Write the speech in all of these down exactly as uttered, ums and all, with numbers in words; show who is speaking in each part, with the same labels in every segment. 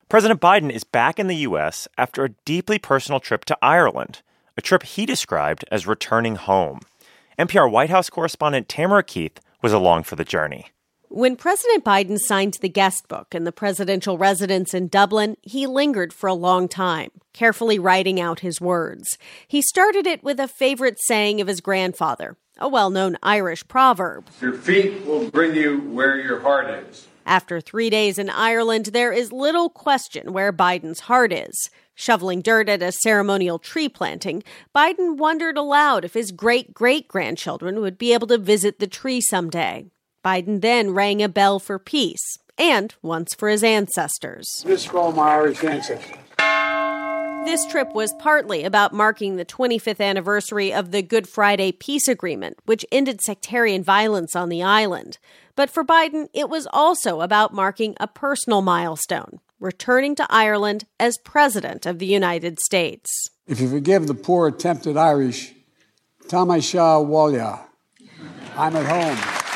Speaker 1: President Biden is back in the U S after a deeply personal trip to Ireland, a trip he described as returning home. N P R White House correspondent Tamara Keith was along for the journey.
Speaker 2: When President Biden signed the guest book in the presidential residence in Dublin, he lingered for a long time, carefully writing out his words. He started it with a favorite saying of his grandfather, a well-known Irish proverb.
Speaker 3: Your feet will bring you where your heart is.
Speaker 2: After three days in Ireland, there is little question where Biden's heart is. Shoveling dirt at a ceremonial tree planting, Biden wondered aloud if his great-great-grandchildren would be able to visit the tree someday. Biden then rang a bell for peace, and once for his ancestors.
Speaker 4: This is for all my Irish ancestors.
Speaker 2: This trip was partly about marking the twenty-fifth anniversary of the Good Friday Peace Agreement, which ended sectarian violence on the island. But for Biden, it was also about marking a personal milestone, returning to Ireland as President of the United States.
Speaker 4: If you forgive the poor attempted Irish, Táimé seo bhaile. I'm at home.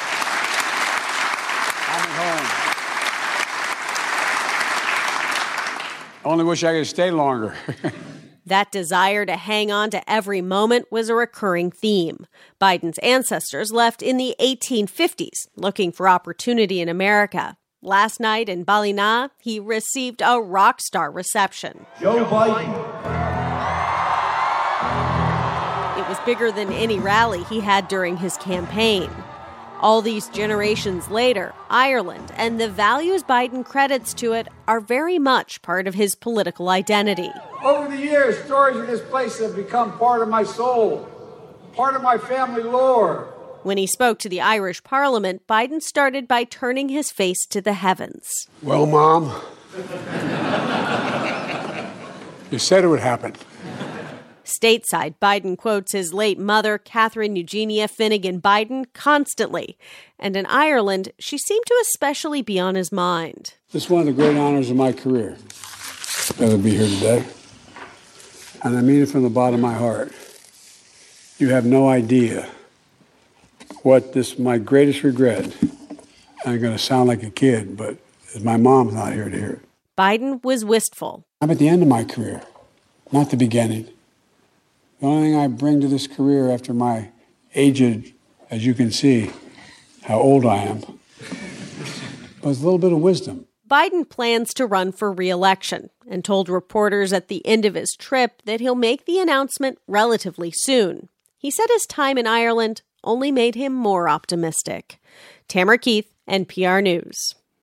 Speaker 4: I'm at home. I only wish I could stay longer.
Speaker 2: That desire to hang on to every moment was a recurring theme. Biden's ancestors left in the eighteen fifties, looking for opportunity in America. Last night in Ballina, he received a rock star reception.
Speaker 5: Joe Biden.
Speaker 2: It was bigger than any rally he had during his campaign. All these generations later, Ireland and the values Biden credits to it are very much part of his political identity.
Speaker 4: Over the years, stories of this place have become part of my soul, part of my family lore.
Speaker 2: When he spoke to the Irish Parliament, Biden started by turning his face to the heavens.
Speaker 4: Well, Mom, you said it would happen.
Speaker 2: Stateside, Biden quotes his late mother, Catherine Eugenia Finnegan Biden, constantly. And in Ireland, she seemed to especially be on his mind.
Speaker 4: This is one of the great honors of my career, to be here today. And I mean it from the bottom of my heart. You have no idea what this, my greatest regret, I'm going to sound like a kid, but my mom's not here to hear it.
Speaker 2: Biden was wistful.
Speaker 4: I'm at the end of my career, not the beginning. The only thing I bring to this career after my aged, as you can see, how old I am, was a little bit of wisdom.
Speaker 2: Biden plans to run for re-election and told reporters at the end of his trip that he'll make the announcement relatively soon. He said his time in Ireland only made him more optimistic. Tamara Keith, N P R News.